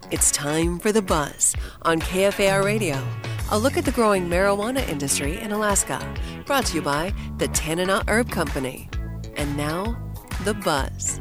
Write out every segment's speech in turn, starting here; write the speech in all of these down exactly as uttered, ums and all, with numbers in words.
It's time for The Buzz on K F A R Radio. A look at the growing marijuana industry in Alaska. Brought to you by the Tanana Herb Company. And now, The Buzz.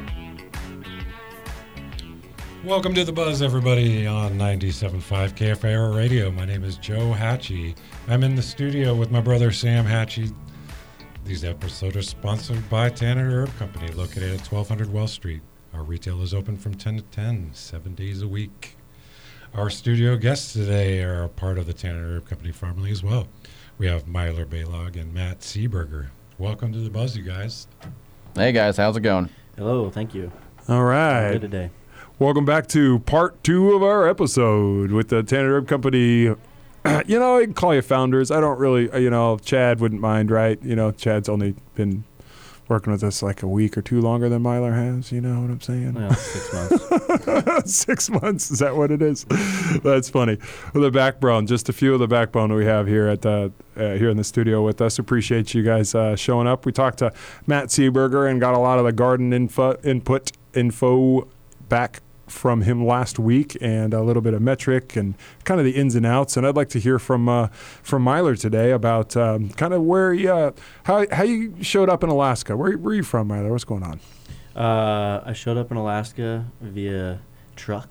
Welcome to The Buzz, everybody, on ninety-seven point five K F A R Radio. My name is Joe Hatchie. I'm in the studio with my brother Sam Hatchie. These episodes are sponsored by Tanana Herb Company, located at twelve hundred Wells Street. Our retail is open from ten to ten, seven days a week. Our studio guests today are a part of the Tanana Herb Company family as well. We have Myler Balog and Matt Seeberger. Welcome to The Buzz, you guys. Hey, guys. How's it going? Hello. Thank you. All right. Good today. Welcome back to part two of our episode with the Tanana Herb Company. You know, I can call you founders. I don't really, you know, Chad wouldn't mind, right? You know, Chad's only been working with us like a week or two longer than Myler has. You know what I'm saying? Well, six months. Six months. Is that what it is? That's funny. Well, the backbone, just a few of the backbone we have here at the uh, here in the studio with us. Appreciate you guys uh, showing up. We talked to Matt Seeberger and got a lot of the garden info, input info back from him last week, and a little bit of metric and kind of the ins and outs. And I'd like to hear from uh, from Myler today about um, kind of where you, uh, how how you showed up in Alaska. Where, where are you from, Myler? What's going on? Uh, I showed up in Alaska via truck.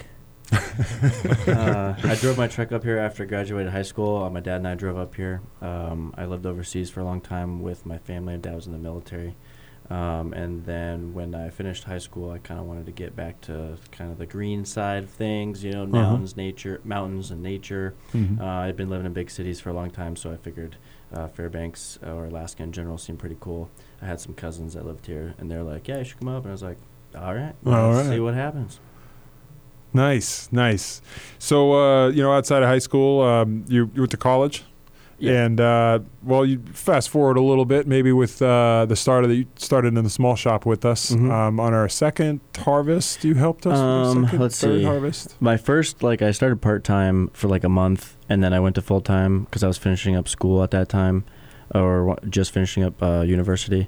uh, I drove my truck up here after I graduated high school. Uh, my dad and I drove up here. Um, I lived overseas for a long time with my family. My dad was in the military. Um, and then when I finished high school, I kind of wanted to get back to kind of the green side of things, you know, uh-huh. mountains, nature, mountains and nature. Mm-hmm. Uh, I'd been living in big cities for a long time, so I figured uh, Fairbanks uh, or Alaska in general seemed pretty cool. I had some cousins that lived here, and they're like, yeah, you should come up. And I was like, all right, All let's right. see what happens. Nice, nice. So, uh, you know, outside of high school, um, you, you went to college? Yeah. And, uh, well, you fast forward a little bit, maybe with uh, the start of the, you started in the small shop with us Mhm. um, on our second harvest. You helped us Um, with the second, let's third see. harvest? My first, like, I started part-time for like a month, and then I went to full-time because I was finishing up school at that time, or wa- just finishing up uh, university.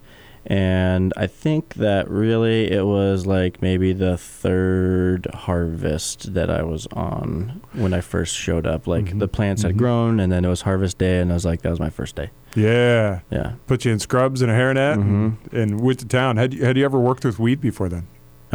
And I think that really it was like maybe the third harvest that I was on when I first showed up. Like Mhm. the plants had Mhm. grown, and then it was harvest day, and I was like, that was my first day. Yeah. Yeah. Put you in scrubs and a hairnet and, Mhm. and went to town. Had you, had you ever worked with weed before then?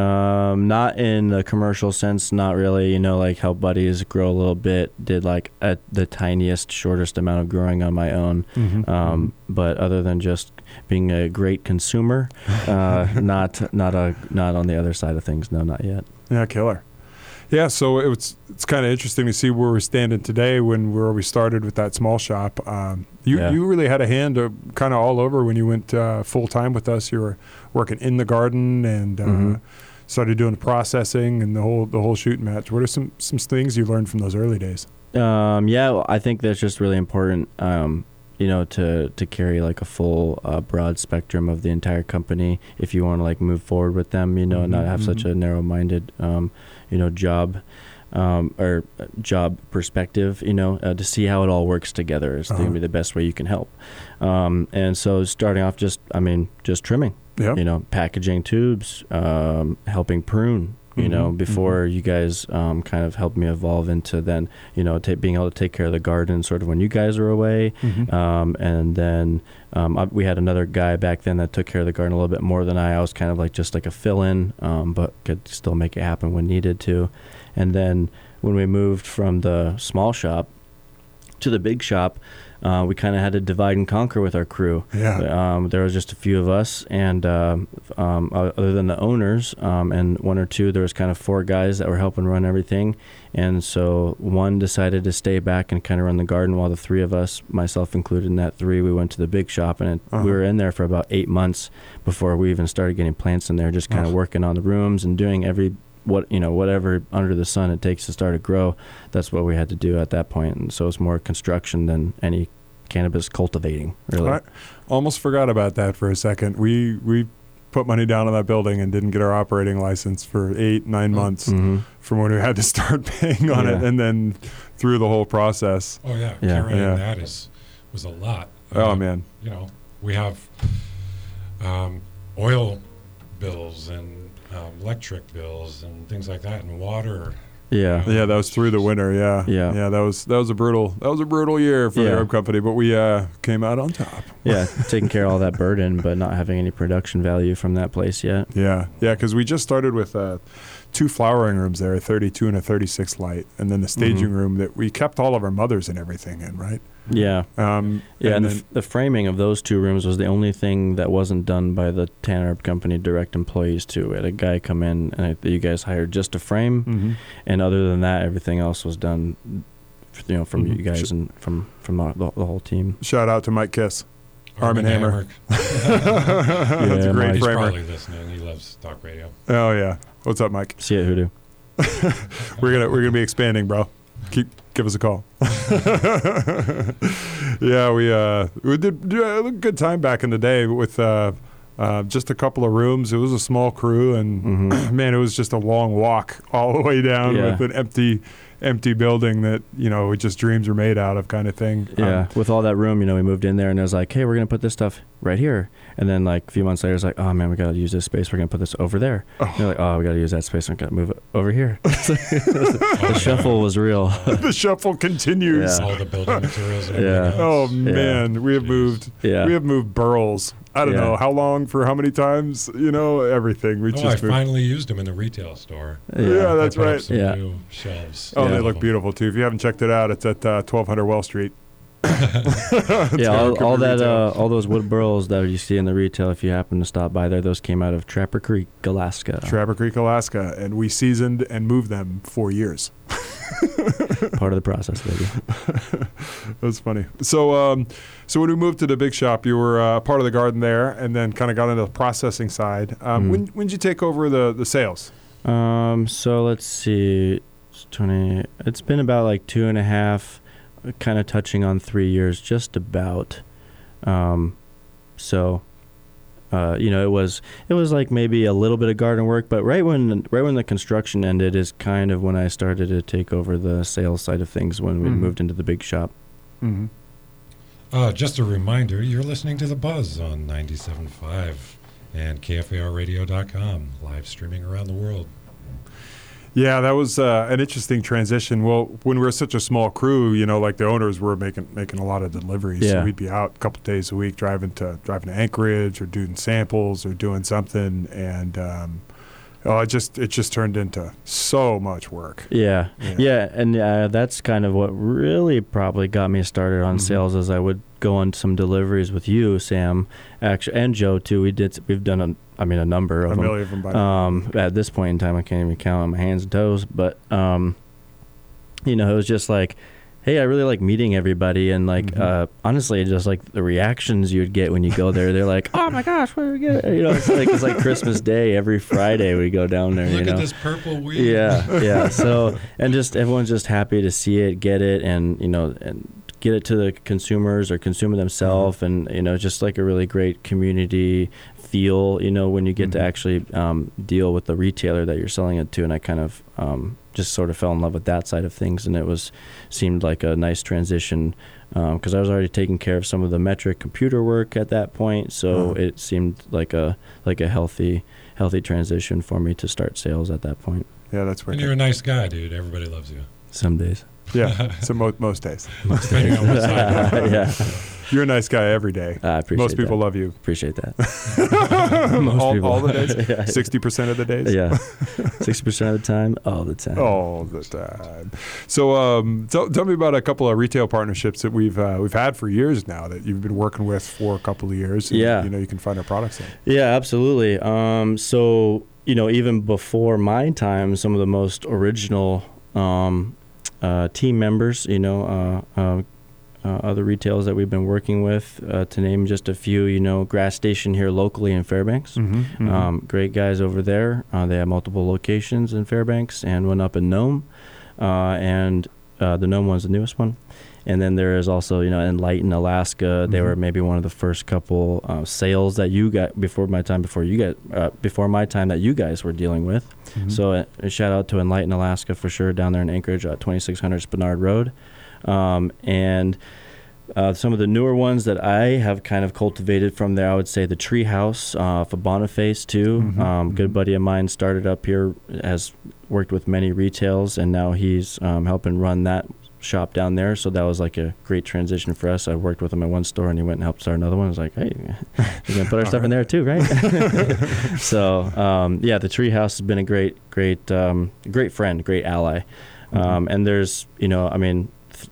Um, not in the commercial sense, not really, you know, like help buddies grow a little bit, did like at the tiniest, shortest amount of growing on my own. Mm-hmm. Um, but other than just being a great consumer, uh, not, not a, not on the other side of things. No, not yet. Yeah, killer. Yeah, so it was, it's kind of interesting to see where we're standing today when where we started with that small shop. Um, you Yeah. you really had a hand uh, kind of all over when you went uh, full time with us. You were working in the garden and uh, Mhm. started doing the processing and the whole the whole shooting match. What are some some things you learned from those early days? Um, yeah, well, I think that's just really important, um, you know, to, to carry like a full, uh, broad spectrum of the entire company if you want to like move forward with them, you know, and not Mhm, have such mhm. a narrow-minded, um, you know, job, um, or uh, job perspective, you know, uh, to see how it all works together is Uh-huh. going to be the best way you can help. Um, and so starting off just, I mean, just trimming, Yep. you know, packaging tubes, um, helping prune, you know, Mhm, before you guys um, kind of helped me evolve into then, you know, ta being able to take care of the garden sort of when you guys were away. Mhm. Um, and then um, I, we had another guy back then that took care of the garden a little bit more than I. I was kind of like just like a fill-in, um, but could still make it happen when needed to. And then when we moved from the small shop to the big shop, uh, we kind of had to divide and conquer with our crew. Yeah. Um, there was just a few of us, and um, um, other than the owners um, and one or two, there was kind of four guys that were helping run everything. And so one decided to stay back and kind of run the garden, while the three of us, myself included in that three, we went to the big shop, and it, Uh-huh. we were in there for about eight months before we even started getting plants in there, just kind of Oh. working on the rooms and doing every what you know whatever under the sun it takes to start to grow. That's what we had to do at that point, and so it's more construction than any cannabis cultivating, really. I almost forgot about that for a second. We we put money down on that building and didn't get our operating license for eight, nine months Mm-hmm. from when we had to start paying on it, Yeah. and then through the whole process. Oh, yeah. Yeah. Carrying Yeah. that is was a lot. Oh, Um, man. You know, we have um, oil bills and um, electric bills and things like that, and water Yeah. Yeah, that was through the winter. Yeah, Yeah. yeah. That was that was a brutal that was a brutal year for the Yeah. herb company, but we uh, came out on top. Yeah, taking care of all that burden, but not having any production value from that place yet. Yeah, yeah, because we just started with uh, two flowering rooms there, a thirty-two and a thirty-six light, and then the staging Mhm. room that we kept all of our mothers and everything in, right? Yeah. Um, Yeah, and, and the, then, f- the framing of those two rooms was the only thing that wasn't done by the Tanner Herb Company direct employees too. We had a guy come in and I, you guys hired just to frame, Mhm. and other than that, everything else was done, you know, from Mhm. you guys Sh- and from from the, the, the whole team. Shout out to Mike Kiss. Arm and Hammer. That's Yeah, a great Mike. He's framer. probably listening. He loves talk radio. Oh yeah, what's up, Mike? See it, Hoodoo. We're gonna we're gonna be expanding, bro. Keep give us a call. Yeah, we uh we did yeah, a good time back in the day with uh, uh just a couple of rooms. It was a small crew, and Mhm. man, it was just a long walk all the way down Yeah. with an empty empty building that you know just dreams are made out of kind of thing. Yeah, Um, with all that room, you know, we moved in there and it was like, hey, we're gonna put this stuff right here, and then like a few months later, it's like, oh man, we gotta use this space. We're gonna put this over there. Oh. And they're like, oh, we gotta use that space. We gotta move it over here. the Oh, yeah. shuffle was real. the shuffle continues. Yeah. All the building materials. And Yeah. everything Oh else. man, we have Jeez. moved. Yeah. We have moved burls. I don't Yeah. know how long, for how many times. You know, everything. We Oh, I just moved. finally used them in the retail store. Yeah, that's I put up right. some Yeah. new shelves. Oh, Yeah. they All look of them. beautiful too. If you haven't checked it out, it's at uh, twelve hundred Well Street. Yeah, all, Come all to that, retail. uh, all those wood burls that you see in the retail, if you happen to stop by there, those came out of Trapper Creek, Alaska. Trapper Creek, Alaska, and we seasoned and moved them for years. Part of the process, baby. That's funny. So, um, so when we moved to the big shop, you were uh, part of the garden there, and then kind of got into the processing side. Um, Mhm. When when did you take over the the sales? Um, so let's see, it's twenty. It's been about like two and a half, kind of touching on three years, just about. Um, so, uh, you know, it was it was like maybe a little bit of garden work, but right when right when the construction ended is kind of when I started to take over the sales side of things when we Mhm. moved into the big shop. Mm-hmm. Uh, just a reminder, you're listening to The Buzz on ninety-seven point five and K F A R radio dot com, live streaming around the world. Yeah, that was uh, an interesting transition. Well, when we were such a small crew, you know, like the owners were making making a lot of deliveries. So Yeah. we'd be out a couple days a week driving to driving to Anchorage or doing samples or doing something, and um, oh, it just it just turned into so much work. Yeah, Yeah. yeah, and uh, that's kind of what really probably got me started on Mhm. sales. As I would go on some deliveries with you, Sam, actually, and Joe too. We did. We've done a, I mean, a number A of them. million of them by Um, at this point in time, I can't even count on my hands and toes. But um, you know, it was just like, hey, I really like meeting everybody, and like Mhm. uh, honestly, just like the reactions you'd get when you go there. They're like, oh my gosh, what are we getting? You know, it's like it's like Christmas Day every Friday we go down there. Look you know? at this purple weed. Yeah, yeah. So, and just everyone's just happy to see it, get it, and you know, and get it to the consumers or consumer themselves, and you know, just like a really great community feel. You know, when you get Mhm. to actually um, deal with the retailer that you're selling it to, and I kind of um, just sort of fell in love with that side of things, and it was seemed like a nice transition because I was already taking care of some of the metric computer work at that point, so Uh-huh. it seemed like a like a healthy healthy transition for me to start sales at that point. Yeah, that's And wicked. you're a nice guy, dude. Everybody loves you. Some days. Yeah, so mo- most days. Depending on what side you're on. Yeah, You're a nice guy every day. I appreciate Most people that. love you. Appreciate that. Most all, people. all the days? Yeah. sixty percent of the days? Yeah, sixty percent of the time, all the time. All the time. So, um, tell, tell me about a couple of retail partnerships that we've uh, we've had for years now that you've been working with for a couple of years. and, Yeah. you know, you can find our products in. Yeah, absolutely. Um, so you know, even before my time, some of the most original um, uh, team members, you know, uh, uh, uh, other retailers that we've been working with, uh, to name just a few, you know, Grass Station here locally in Fairbanks. Mm-hmm, Um, great guys over there. Uh, they have multiple locations in Fairbanks and one up in Nome, uh, and uh, the Nome one's the newest one. And then there is also, you know, in Enlighten, Alaska. They Mhm. were maybe one of the first couple uh, sales that you got before my time. Before you got uh, before my time that you guys were dealing with. Mhm. So uh, a shout out to Enlighten, Alaska for sure down there in Anchorage, uh, twenty-six hundred Spenard Road, um, and. Uh, some of the newer ones that I have kind of cultivated from there, I would say the Treehouse uh, for Boniface too. Mhm, Um, mhm. Good buddy of mine started up here as worked with many retails, and now he's um, helping run that shop down there. So that was like a great transition for us. I worked with him at one store, and he went and helped start another one. I was like, hey, we're gonna put our stuff right in there too, right? So um, yeah, the Treehouse has been a great, great, um, great friend, great ally. Mm-hmm. Um, and there's, you know, I mean, th-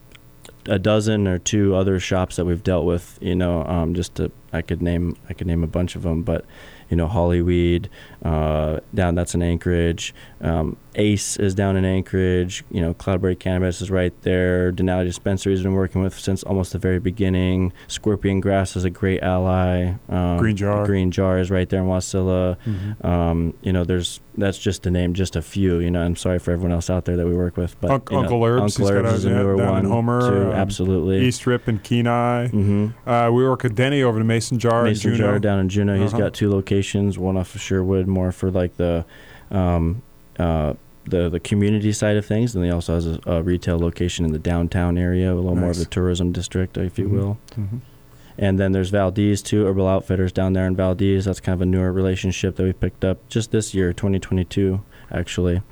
a dozen or two other shops that we've dealt with. You know, um, just to I could name I could name a bunch of them, but you know, Hollyweed, uh, down that's in Anchorage. Um, Ace is down in Anchorage. You know, Cloudberry Cannabis is right there. Denali Dispensary has been working with since almost the very beginning. Scorpion Grass is a great ally. Um, Green Jar. Green Jar is right there in Wasilla. Mm-hmm. Um, you know, there's that's just to name just a few. You know, I'm sorry for everyone else out there that we work with, but Unc- you know, Uncle Herbs, Uncle he's got Herbs a- is a yeah, newer down in one Homer, too. um, Absolutely. East Rip and Kenai. Mm-hmm. Uh, we work with Denny over to Mason Jar Mason in Juneau. Jar down in Juneau. He's Uh-huh. got two locations, one off of Sherwood, more for like the um, uh, the the community side of things, and he also has a, a retail location in the downtown area, a little more of Nice. the tourism district, if you Mhm. will. Mm-hmm. And then there's Valdez too, Herbal Outfitters down there in Valdez. That's kind of a newer relationship that we picked up just this year, twenty twenty-two, actually.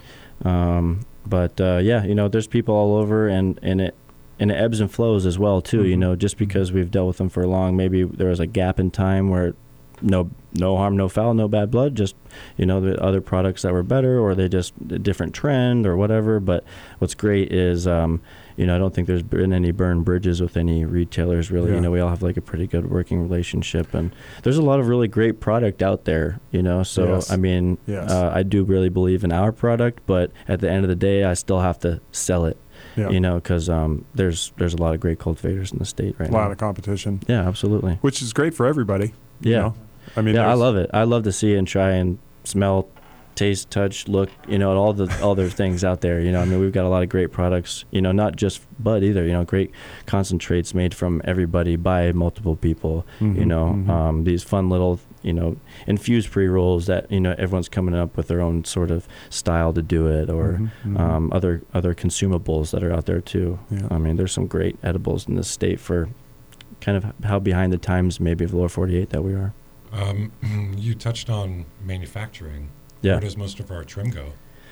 Um, but uh, yeah, you know, there's people all over, and, and it and it ebbs and flows as well too. You Mhm. know, just because we've dealt with them for long, maybe there was a gap in time where no no harm, no foul, no bad blood. Just, you know, the other products that were better, or they just a different trend or whatever. But what's great is, um, you know, I don't think there's been any burned bridges with any retailers really. Yeah. You know, we all have like a pretty good working relationship, and there's a lot of really great product out there. You know, so Yes. I mean, Yes. uh, I do really believe in our product, but at the end of the day, I still have to sell it. Yeah. You know, because um, there's there's a lot of great cultivators in the state right a now. lot of competition, Yeah, absolutely. which is great for everybody. you Yeah. know? I mean, Yeah, I there's- love it. I love to see and try and smell, taste, touch, look, you know, all the all their things out there. You know, I mean, we've got a lot of great products, you know, not just bud either, you know, great concentrates made from everybody by multiple people, you Mhm, know, mhm. um, these fun little, you know, infused pre-rolls that, you know, everyone's coming up with their own sort of style to do it, or Mhm, mhm. um, other other consumables that are out there too. Yeah. I mean, there's some great edibles in this state for kind of how behind the times maybe of the lower forty-eight that we are. Um, you touched on manufacturing. Yeah. Where does most of our trim go?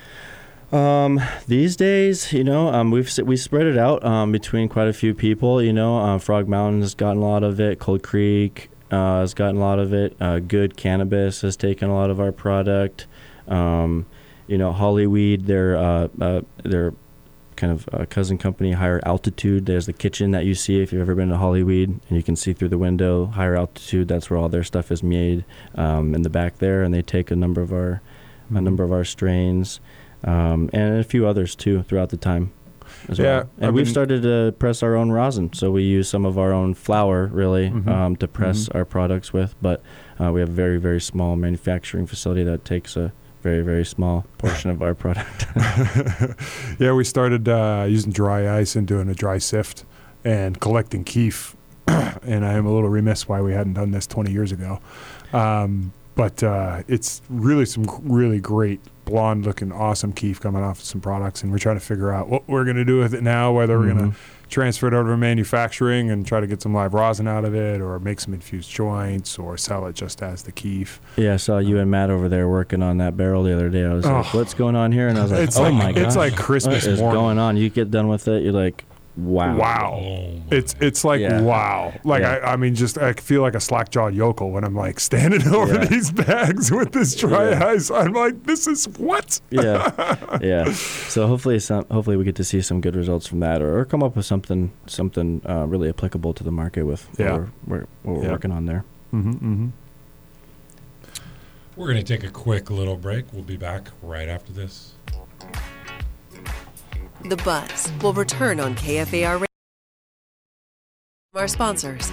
Um, these days, you know, um, we've s- we spread it out um, between quite a few people. You know, uh, Frog Mountain has gotten a lot of it. Cold Creek uh, has gotten a lot of it. Uh, Good Cannabis has taken a lot of our product. Um, you know, Hollyweed, their uh, uh, their kind of uh, cousin company, Higher Altitude. There's the kitchen that you see if you've ever been to Hollyweed, and you can see through the window. Higher Altitude, that's where all their stuff is made um, in the back there, and they take a number of our a Mhm. number of our strains. Um, and a few others too throughout the time as Yeah, well. And I we've mean- started to press our own rosin, so we use some of our own flour really Mhm. um, to press Mhm. our products with. But uh, we have a very very small manufacturing facility that takes a very very small portion of our product. Yeah, we started uh, using dry ice and doing a dry sift and collecting keef. And I am a little remiss why we hadn't done this twenty years ago. Um, but uh, it's really some g- really great blonde looking awesome keef coming off of some products, and we're trying to figure out what we're going to do with it now, whether we're going Mhm. to transfer it over to manufacturing and try to get some live rosin out of it, or make some infused joints, or sell it just as the keef. Yeah, I saw you and Matt over there working on that barrel the other day. I was like, Oh. "What's going on here?" And I was like, It's "Oh like- my god, it's like Christmas What is morning. going on?" You get done with it, you're like, "Wow, Wow. Oh, my. It's it's like Yeah. wow. Like Yeah. I, I mean, just I feel like a slack jawed yokel when I'm like standing over Yeah. these bags with this dry Yeah. ice. I'm like, this is what? yeah, yeah." So hopefully, some hopefully we get to see some good results from that, or, or come up with something something uh, really applicable to the market with Yeah. what we're, we're, what we're Yeah. working on there. Mm-hmm, mm-hmm. We're going to take a quick little break. We'll be back right after this. The Buzz will return on K F A R Radio. Our sponsors.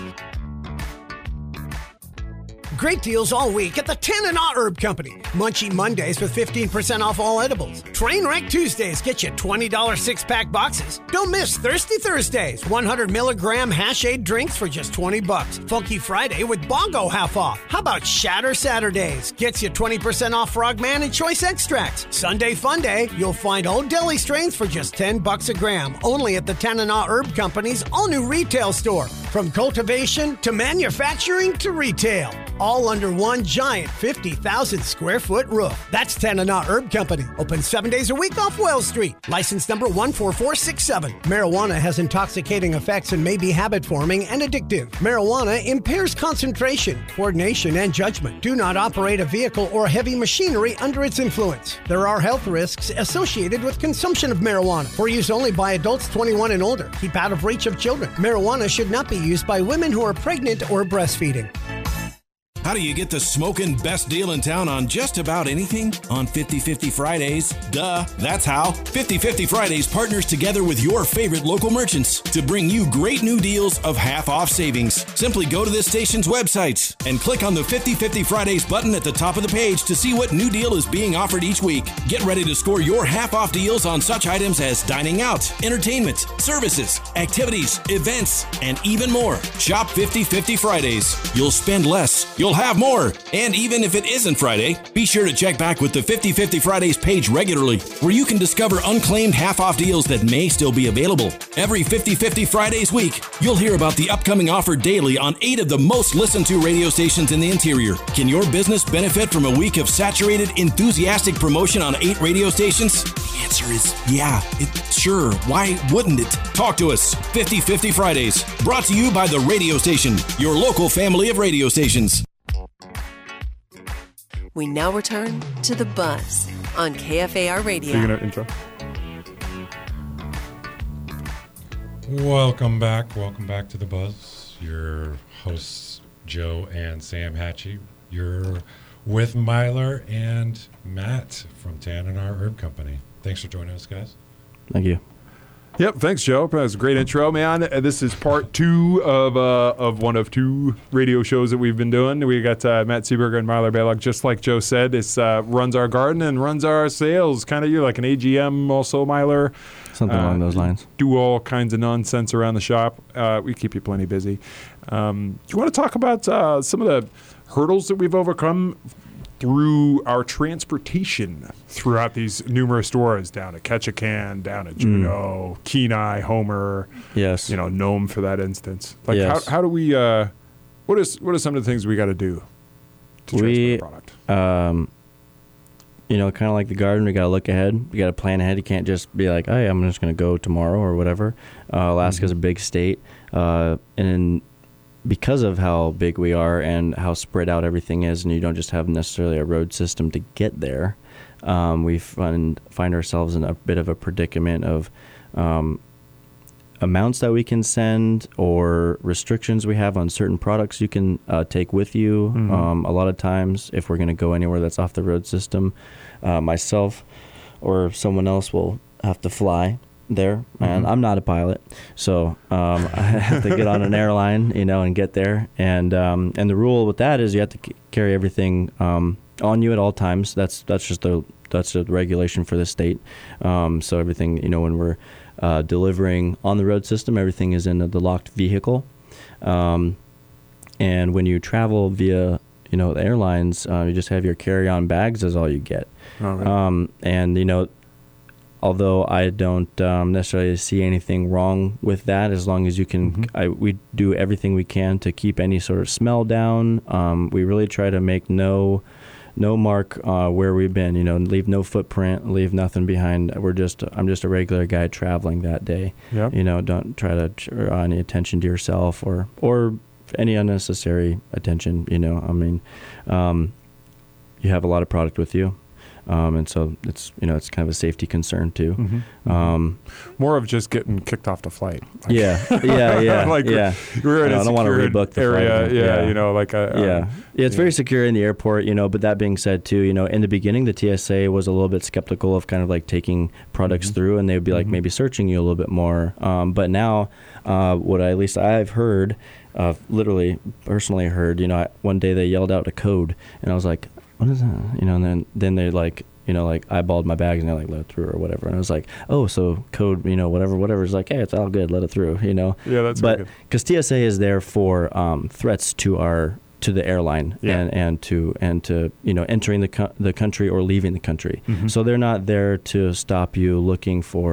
Great deals all week at the Tanana Herb Company. Munchie Mondays with fifteen percent off all edibles. Trainwreck Tuesdays get you twenty dollars six-pack boxes. Don't miss Thirsty Thursdays. one hundred milligram Hashade drinks for just twenty bucks. Funky Friday with Bongo half off. How about Shatter Saturdays? Gets you twenty percent off Frogman and Choice Extracts. Sunday Fun Day, you'll find Old Deli strains for just ten bucks a gram. Only at the Tanana Herb Company's all-new retail store. From cultivation to manufacturing to retail. all under one giant fifty thousand square foot roof. That's Tanana Herb Company. Open seven days a week off Wells Street. License number one four four six seven. Marijuana has intoxicating effects and may be habit-forming and addictive. Marijuana impairs concentration, coordination, and judgment. Do not operate a vehicle or heavy machinery under its influence. There are health risks associated with consumption of marijuana for use only by adults twenty-one and older. Keep out of reach of children. Marijuana should not be used by women who are pregnant or breastfeeding. How do you get the smoking best deal in town on just about anything? On fifty fifty Fridays. Duh, that's how. fifty fifty Fridays partners together with your favorite local merchants to bring you great new deals of half-off savings. Simply go to this station's websites and click on the fifty fifty Fridays button at the top of the page to see what new deal is being offered each week. Get ready to score your half-off deals on such items as dining out, entertainment, services, activities, events, and even more. Shop fifty fifty Fridays. You'll spend less. You'll have more. And even if it isn't Friday, be sure to check back with the fifty fifty Fridays page regularly, where you can discover unclaimed half-off deals that may still be available. Every fifty fifty Fridays week, you'll hear about the upcoming offer daily on eight of the most listened to radio stations in the interior. Can your business benefit from a week of saturated, enthusiastic promotion on eight radio stations? The answer is yeah. It, sure. Why wouldn't it? Talk to us. fifty fifty Fridays. Brought to you by the radio station, your local family of radio stations. We now return to The Buzz on K F A R Radio. Speaking of intro. Welcome back. Welcome back to The Buzz. Your hosts, Joe and Sam Hatchie. You're with Myler and Matt from Tanana Herb Company. Thanks for joining us, guys. Thank you. Yep, thanks, Joe. That was a great intro, man. Uh, This is part two of uh, of one of two radio shows that we've been doing. We got uh, Matt Seeberger and Myler Baylock. Just like Joe said, it's uh, runs our garden and runs our sales. Kind of you're like an A G M also, Myler. Something Uh, along those lines. Do all kinds of nonsense around the shop. Uh, we keep you plenty busy. Um, do you want to talk about uh, some of the hurdles that we've overcome through our transportation throughout these numerous stores, down at Ketchikan, down at Juneau, mm. Kenai, Homer, Yes. you know, Nome for that instance. Like, Yes. how, how do we, uh, what is what are some of the things we got to do to We, transport a product? Um, you know, kind of like the garden, we got to look ahead. We got to plan ahead. You can't just be like, hey, I'm just going to go tomorrow or whatever. Uh, Alaska's mm-hmm. a big state. Uh, and because of how big we are and how spread out everything is, and you don't just have necessarily a road system to get there, um, we find, find ourselves in a bit of a predicament of um, amounts that we can send or restrictions we have on certain products you can uh, take with you. Mm-hmm. Um, a lot of times, if we're going to go anywhere that's off the road system, uh, myself or someone else will have to fly there, and mm-hmm. I'm not a pilot, so um, I have to get on an airline, you know, and get there. And um, and the rule with that is you have to c- carry everything um, on you at all times. That's that's just the that's the regulation for the state. Um, so everything, you know, when we're uh, delivering on the road system, everything is in the locked vehicle. Um, and when you travel via, you know, the airlines, uh, you just have your carry-on bags as all you get. Oh, right. Um, and you know. Although I don't um, necessarily see anything wrong with that, as long as you can, mm-hmm. I, we do everything we can to keep any sort of smell down. Um, we really try to make no, no mark uh, where we've been. You know, leave no footprint, leave nothing behind. We're just, I'm just a regular guy traveling that day. Yep. You know, don't try to draw any attention to yourself or or any unnecessary attention. You know, I mean, um, you have a lot of product with you. Um, and so it's, you know, it's kind of a safety concern too. Mm-hmm. Um, More of just getting kicked off the flight. Like, yeah, yeah, yeah, like yeah. We're in I a don't want to secured rebook the area. flight. Yeah, Yeah. you know, like a, yeah. Um, yeah, it's yeah. very secure in the airport, you know, but that being said too, you know, in the beginning, the T S A was a little bit skeptical of kind of like taking products mm-hmm. through, and they would be like mm-hmm. maybe searching you a little bit more. Um, but now, uh, what I, at least I've heard, uh, literally personally heard, you know, I, one day they yelled out a code, and I was like, what is that? You know, and then, then they like, you know, like eyeballed my bags and they like let it through or whatever. And I was like, oh, so code, you know, whatever, whatever. It's like, hey, it's all good, let it through, you know. Yeah, that's but good. because T S A is there for um, threats to our to the airline yeah. and, and to and to you know entering the co- the country or leaving the country. Mm-hmm. So they're not there to stop you looking for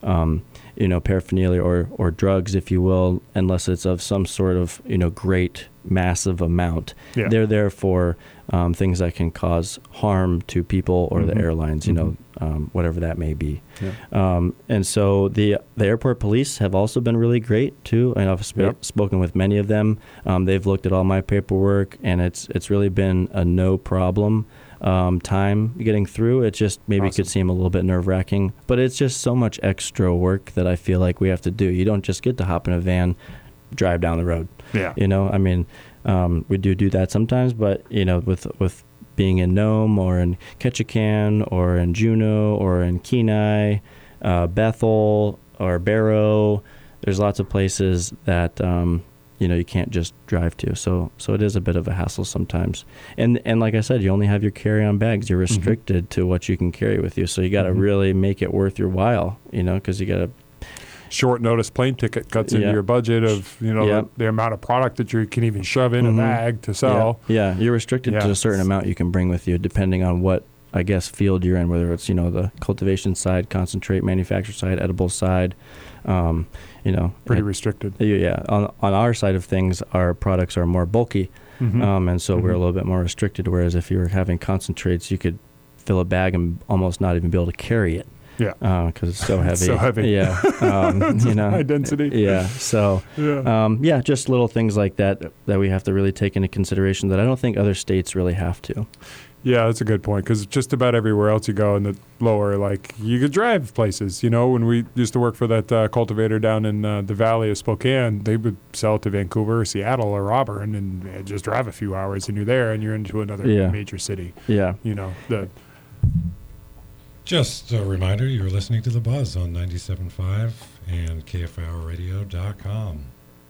um, you know, paraphernalia or, or drugs, if you will, unless it's of some sort of, you know, great massive amount. Yeah. They're there for um, things that can cause harm to people or Mm-hmm. the airlines, you know, um, whatever that may be. Yeah. Um, and so the the airport police have also been really great too. And I've sp- Yep. spoken with many of them. Um, they've looked at all my paperwork, and it's it's really been a no problem um, time getting through. It just maybe Awesome. could seem a little bit nerve wracking, but it's just so much extra work that I feel like we have to do. You don't just get to hop in a van, drive down the road. Yeah. You know, I mean, um, we do do that sometimes, but you know, with with being in Nome or in Ketchikan or in Juneau or in Kenai, uh, Bethel or Barrow, there's lots of places that um, you know you can't just drive to. So so it is a bit of a hassle sometimes. And and like I said, you only have your carry-on bags. You're restricted to what you can carry with you. So you got to Mhm. really make it worth your while. You know, because you got to. Short notice plane ticket cuts into Yeah. your budget of, you know, Yeah. the, the amount of product that you can even shove in Mhm. a bag to sell. Yeah, yeah. You're restricted Yeah. to a certain amount you can bring with you, depending on what, I guess, field you're in, whether it's, you know, the cultivation side, concentrate, manufacture side, edible side, um, you know. Pretty and- restricted. Yeah. On, on our side of things, our products are more bulky, Mhm. um, and so we're a Mhm. little bit more restricted, whereas if you were having concentrates, you could fill a bag and almost not even be able to carry it. Yeah. Because it's so heavy. It's so heavy. Yeah. Um, you know. High density. Yeah. So, Yeah. um, yeah, just little things like that that we have to really take into consideration that I don't think other states really have to. Yeah, that's a good point, because just about everywhere else you go in the lower, like, you could drive places. You know, when we used to work for that uh, cultivator down in uh, the valley of Spokane, they would sell it to Vancouver or Seattle or Auburn, and uh, just drive a few hours, and you're there, and you're into another Yeah. major city. Yeah. You know, the Just a reminder, you're listening to The Buzz on ninety-seven point five and K F R radio dot com.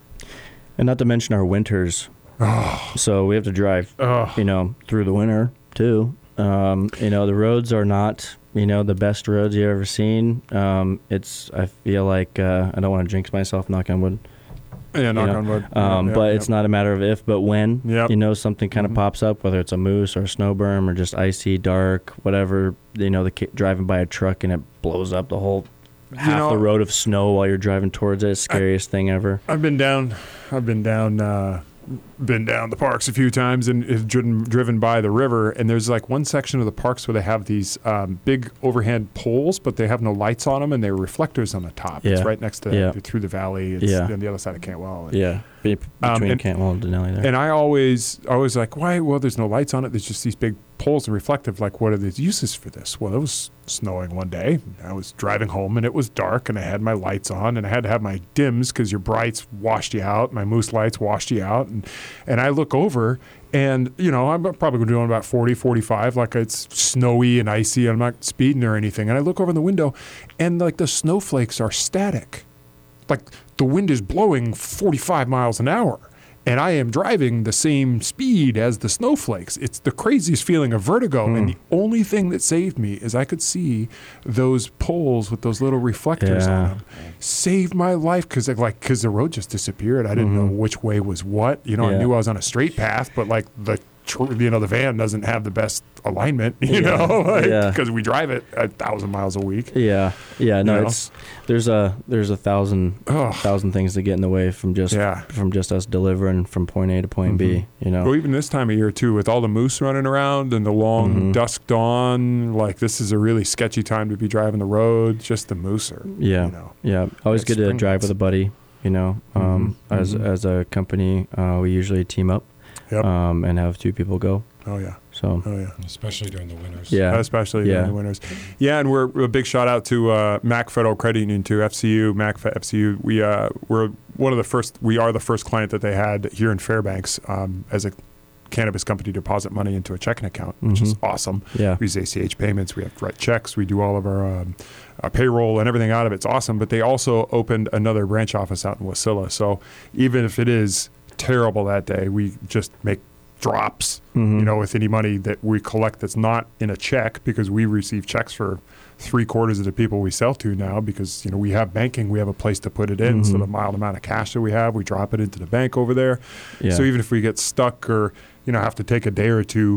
And not to mention our winters. oh, So we have to drive, oh, you know, through the winter too. Um, you know, the roads are not, you know, the best roads you've ever seen. Um, it's, I feel like, uh, I don't want to jinx myself, knock on wood. yeah, knock know, on wood. Um, Yeah, but yeah, it's yeah. not a matter of if, but when. Yep. You know, something kind of Mhm. pops up, whether it's a moose or a snow berm or just icy, dark, whatever. You know, the ki- driving by a truck and it blows up the whole half know, the road of snow while you're driving towards it. Scariest thing ever. I've been down. I've been down. Uh, been down the parks a few times and have driven driven by the river. And there's like one section of the parks where they have these um, big overhead poles, but they have no lights on them, and they're reflectors on the top. It's Yeah. right next to Yeah. through the valley. It's Yeah. on the other side of Cantwell. Yeah, be- Um, between and- Cantwell and Denali there. And I always, I was like, why? Well, there's no lights on it. There's just these big poles and reflective. Like, what are the uses for this? Well, it was snowing one day. I was driving home, and it was dark, and I had my lights on, and I had to have my dims because your brights washed you out. My moose lights washed you out, and and I look over, and you know, I'm probably doing about forty, forty-five, like it's snowy and icy. I'm not speeding or anything, and I look over in the window, and like the snowflakes are static. Like the wind is blowing forty-five miles an hour, and I am driving the same speed as the snowflakes. It's the craziest feeling of vertigo. And the only thing that saved me is I could see those poles with those little reflectors Yeah. on them. Saved my life because like because the road just disappeared. I didn't know which way was what. You know, I Yeah. knew I was on a straight path, but like the tr- you know the van doesn't have the best alignment. You Yeah. know, Yeah. because we drive it a thousand miles a week. Yeah, yeah, no, You know? it's there's a there's a thousand Ugh. thousand things that get in the way from just Yeah. from just us delivering from point A to point B. You know, Well, even this time of year too, with all the moose running around and the long Mhm. dusk dawn, like this is a really sketchy time to be driving the road. Just the moose are, yeah, you know. yeah. Always Like good to spring drive months. with a buddy. You know, um, Mhm, as mhm. as a company, uh, we usually team up Yep. um, and have two people go. Oh yeah, So oh yeah. Especially during the winters. yeah, Especially Yeah. during the winters. Yeah, and we're a big shout out to uh, Mac Federal Credit Union too, F C U, Mac Fe- F C U. We uh, we're one of the first. We are the first client that they had here in Fairbanks um, as a cannabis company to deposit money into a checking account, which is Mhm. awesome. yeah, We use A C H payments. We have to write checks. We do all of our, um, our payroll and everything out of it. It's awesome. But they also opened another branch office out in Wasilla. So even if it is terrible that day, we just make drops, Mhm. you know, with any money that we collect that's not in a check, because we receive checks for three quarters of the people we sell to now, because, you know, we have banking, we have a place to put it in. So Mhm. the mild amount of cash that we have, we drop it into the bank over there. yeah. So even if we get stuck or, you know, have to take a day or two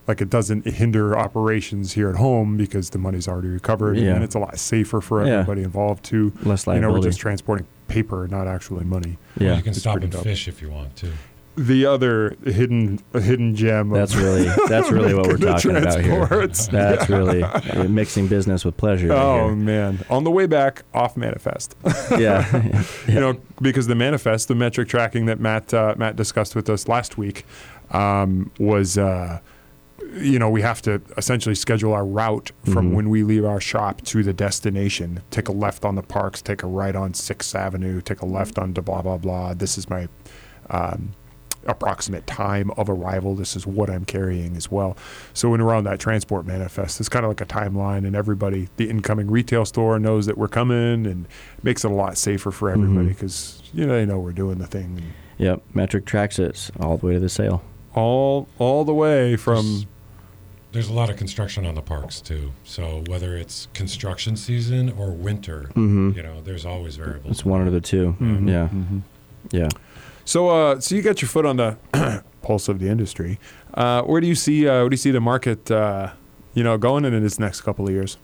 like it doesn't hinder operations here at home because the money's already recovered, Yeah. and it's a lot safer for Yeah. everybody involved too. Less You know, we're liability. just transporting paper, not actually money. Yeah. You can It's stop pretty and dope. fish if you want to. The other hidden hidden gem. That's of really that's really what we're the talking about here. transports. That's really uh, mixing business with pleasure. Oh right man! On the way back, off Manifest. here. Yeah. You know, because the Manifest, the metric tracking that Matt uh, Matt discussed with us last week, um, was, uh, you know, we have to essentially schedule our route from Mhm. when we leave our shop to the destination. Take a left on the Parks, take a right on Sixth Avenue, take a left on to blah blah blah. This is my um, approximate time of arrival. This is what I'm carrying as well. So when we're on that transport manifest, it's kind of like a timeline, and everybody, the incoming retail store knows that we're coming, and it makes it a lot safer for everybody Mhm. because you know they know we're doing the thing. Yep. Metric tracks it all the way to the sale. All all the way from There's, there's a lot of construction on the parks too. So whether it's construction season or winter, Mhm. you know, there's always variables. It's one or the two. Mhm. Yeah. Mhm. Yeah. So, uh, so you got your foot on the pulse of the industry. Uh, where do you see? Uh, where do you see the market? Uh, you know, going into this next couple of years?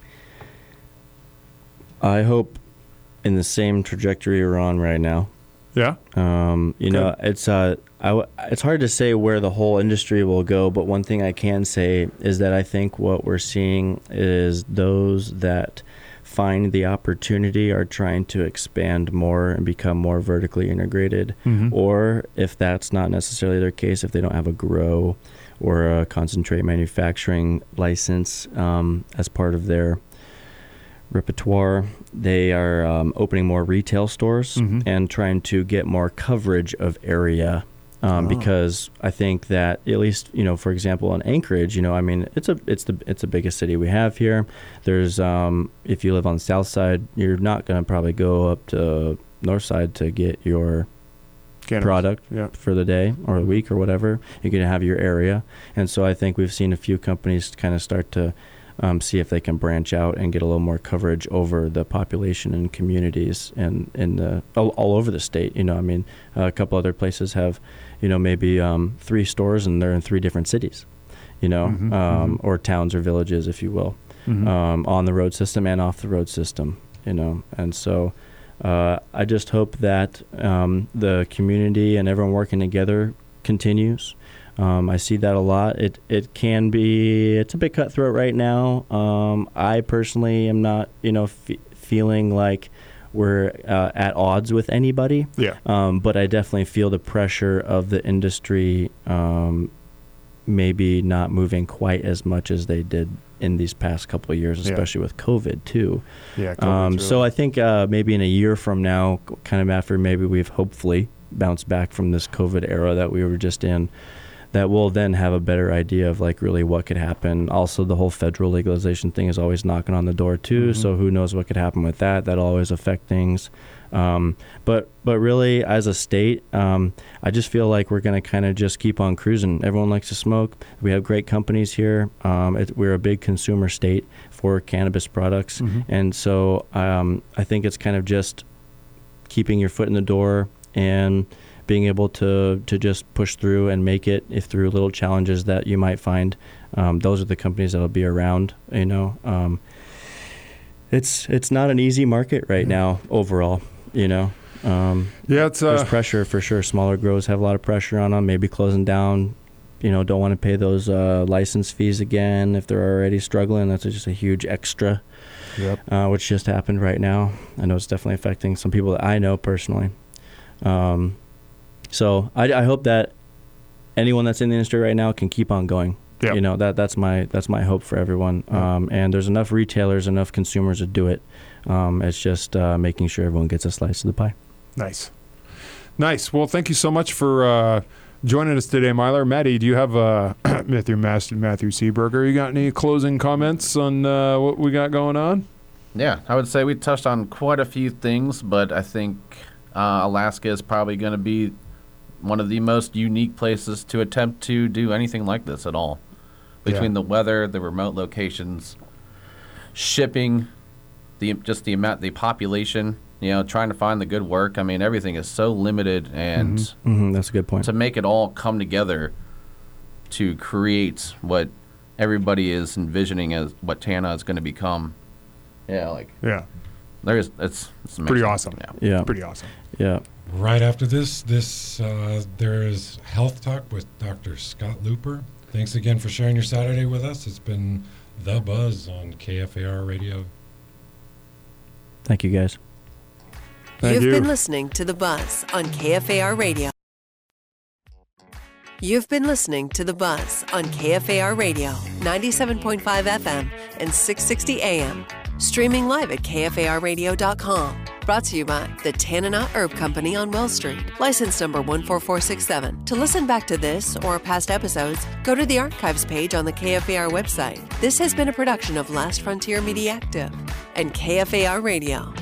I hope in the same trajectory we're on right now. Yeah. Um, you Okay. know, it's uh, I w- it's hard to say where the whole industry will go, but one thing I can say is that I think what we're seeing is those that find the opportunity are trying to expand more and become more vertically integrated. Mhm. Or if that's not necessarily their case, if they don't have a grow or a concentrate manufacturing license um, as part of their repertoire, they are um, opening more retail stores Mhm. and trying to get more coverage of area. Um, Oh. Because I think that at least, you know, for example, in Anchorage, you know, I mean, it's a it's the it's the biggest city we have here. There's um, if you live on the south side, you're not going to probably go up to north side to get your Cannabis. product Yeah. for the day or the week or whatever. You're going to have your area. And so I think we've seen a few companies kind of start to um, see if they can branch out and get a little more coverage over the population and communities and in the all, all over the state. You know, I mean, uh, a couple other places have, you know, maybe um, three stores and they're in three different cities, you know, Mhm, um, mhm. or towns or villages, if you will, Mhm. um, on the road system and off the road system, you know. And so uh, I just hope that um, the community and everyone working together continues. Um, I see that a lot. It it can be, it's a bit cutthroat right now. Um, I personally am not, you know, f- feeling like we're uh, at odds with anybody. Yeah. Um, but I definitely feel the pressure of the industry um, maybe not moving quite as much as they did in these past couple of years, Yeah. especially with COVID too. Yeah. Um, COVID's so really- I think uh, maybe in a year from now, kind of after maybe we've hopefully bounced back from this COVID era that we were just in, that we'll then have a better idea of like really what could happen. Also, the whole federal legalization thing is always knocking on the door too. Mhm. So who knows what could happen with that? That'll always affect things. Um, but but really, as a state, um, I just feel like we're going to kind of just keep on cruising. Everyone likes to smoke. We have great companies here. Um, it, we're a big consumer state for cannabis products, Mhm. and so um, I think it's kind of just keeping your foot in the door and being able to to just push through and make it if through little challenges that you might find. Um, those are the companies that'll be around. You know, um, it's it's not an easy market right now overall. You know, um, Yeah. It's there's uh, pressure for sure. Smaller grows have a lot of pressure on them. Maybe closing down. You know, don't want to pay those uh, license fees again if they're already struggling. That's just a huge extra, Yep. uh, which just happened right now. I know it's definitely affecting some people that I know personally. Um, so I, I hope that anyone that's in the industry right now can keep on going. Yep. You know, that that's my that's my hope for everyone. Yep. Um, and there's enough retailers, enough consumers to do it. Um, it's just uh, making sure everyone gets a slice of the pie. Nice. Nice. Well, thank you so much for uh, joining us today, Myler. Maddie, do you have uh, Matthew Master, Matthew Seaberger? You got any closing comments on uh, what we got going on? Yeah, I would say we touched on quite a few things, but I think uh, Alaska is probably going to be one of the most unique places to attempt to do anything like this at all. Between Yeah. the weather, the remote locations, shipping, the just the amount, the population, you know, trying to find the good work. I mean, everything is so limited, and Mm-hmm, that's a good point. to make it all come together to create what everybody is envisioning as what Tana is going to become. Yeah, like Yeah. there's it's, it's amazing. Pretty awesome. Yeah. Yeah. It's pretty awesome. Yeah. Right after this, this uh, there is Health Talk with Doctor Scott Looper. Thanks again for sharing your Saturday with us. It's been The Buzz on K F A R Radio. Thank you, guys. Thank You've you. been listening to The Buzz on K F A R Radio. You've been listening to The Buzz on K F A R Radio, ninety-seven point five F M and six sixty A M. Streaming live at K F A R radio dot com. Brought to you by the Tanana Herb Company on Wells Street. License number one four four six seven. To listen back to this or past episodes, go to the archives page on the K F A R website. This has been a production of Last Frontier Media Active and K F A R Radio.